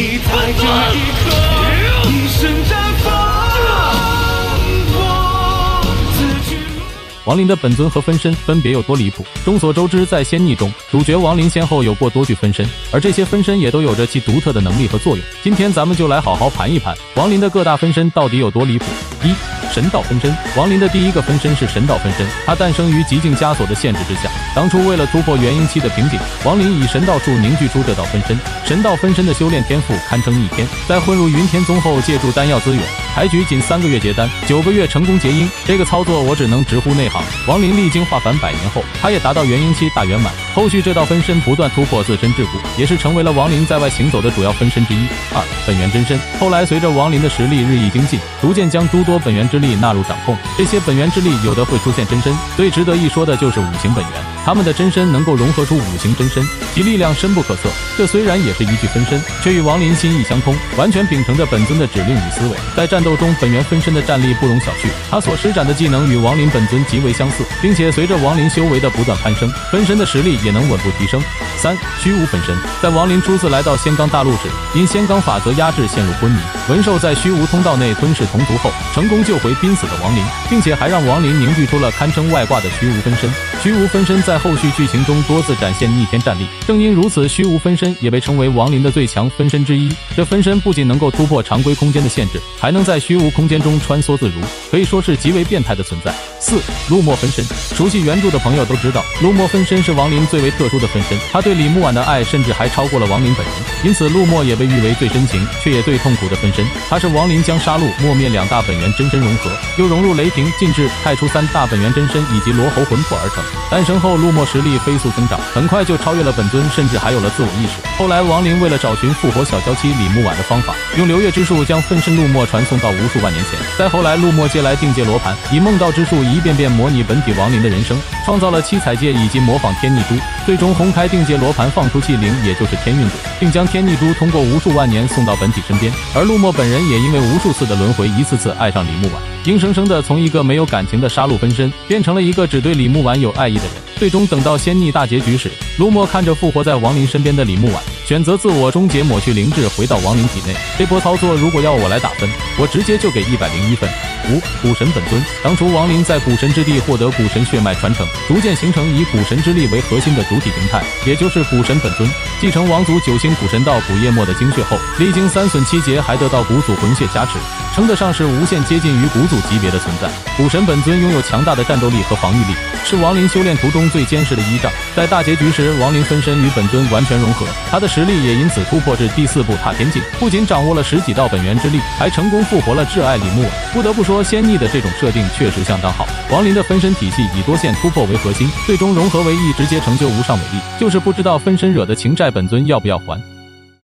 你在这一刻一生绽放。 亡灵的本尊和分身分别有多离谱？众所周知，在仙逆中，主角亡灵先后有过多具分身，而这些分身也都有着其独特的能力和作用。今天咱们就来好好盘一盘亡灵的各大分身到底有多离谱。一、神道分身。亡灵的第一个分身是神道分身，它诞生于极境枷锁的限制之下。当初为了突破元婴期的瓶颈，亡灵以神道术凝聚出这道分身。神道分身的修炼天赋堪称逆天，在混入云天宗后，借助丹药资源，抬举仅3个月结丹，9个月成功结婴。这个操作我只能直呼内行。亡灵历经化凡100年后，他也达到元婴期大圆满。后续这道分身不断突破自身桎梏，也是成为了亡灵在外行走的主要分身之一。2、本源真身。后来随着亡灵的实力日益精进，逐渐将诸多本源之力纳入掌控。这些本源之力有的会出现真身，最值得一说的就是5行本源。他们的真身能够融合出5行真身，其力量深不可测。这虽然也是一具分身，却与亡灵心意相通，完全秉承着本尊的指令与思维。在战斗中，本源分身的战力不容小觑，他所施展的技能与亡灵本尊极为相似，并且随着亡灵修为的不断攀升，分身的实力也能稳步提升。3、虚无分身。在亡灵初次来到仙罡大陆时，因仙罡法则压制陷入昏迷，文寿在虚无通道内吞噬同族后，成功救回濒死的亡灵，并且还让亡灵凝聚出了堪称外挂的虚无分身。虚无分身在后续剧情中多次展现逆天战力，正因如此，虚无分身也被称为亡灵的最强分身之一。这分身不仅能够突破常规空间的限制，还能在虚无空间中穿梭自如，可以说是极为变态的存在。4、陆墨分身。熟悉原著的朋友都知道，陆墨分身是亡灵最为特殊的分身，他对李木婉的爱甚至还超过了亡灵本人，因此陆墨也被誉为最深情却也最痛苦的分身。他是亡灵将杀戮、墨灭2大本源真身融合，又融入雷霆、禁制、太初3大本源真身以及罗喉魂魄而成。诞生后，陆墨实力飞速增长，很快就超越了本尊，甚至还有了自我意识。后来亡灵为了找寻复活小娇妻李木婉的方法，用流月之术将分身陆墨传送到无数万年前。再后来，陆墨借来定界罗盘，以梦道之术一遍遍模拟本体亡灵的人生，创造了七彩界以及模仿天逆珠，最终红开定界罗盘，放出气灵，也就是天运珠，并将天逆珠通过无数万年送到本体身边。而陆墨本人也因为无数次的轮回，一次次爱上李木婉，硬生生的从一个没有感情的杀戮分身，变成了一个只对李木婉有爱意的人。最终等到仙逆大结局时，陆墨看着复活在亡灵身边的李木婉，选择自我终结，抹去灵智，回到亡灵体内。这波操作如果要我来打分，我直接就给101分。5、古神本尊。当初亡灵在古神之地获得古神血脉传承，逐渐形成以古神之力为核心的主体形态，也就是古神本尊。继承王族9星古神道古夜末的精血后，历经3损7劫，还得到古祖魂血加持，称得上是无限接近于古祖级别的存在。古神本尊拥有强大的战斗力和防御力，是亡灵修炼途中最坚实的依仗。在大结局时，亡灵分身与本尊完全融合，他的实力也因此突破至第4步踏天境，不仅掌握了10几道本源之力，还成功复活了挚爱李木婉。不得不说，仙逆的这种设定确实相当好。亡灵的分身体系以多线突破为核心，最终融合为一，直接成就无上伟力。就是不知道分身惹的情债本尊要不要还。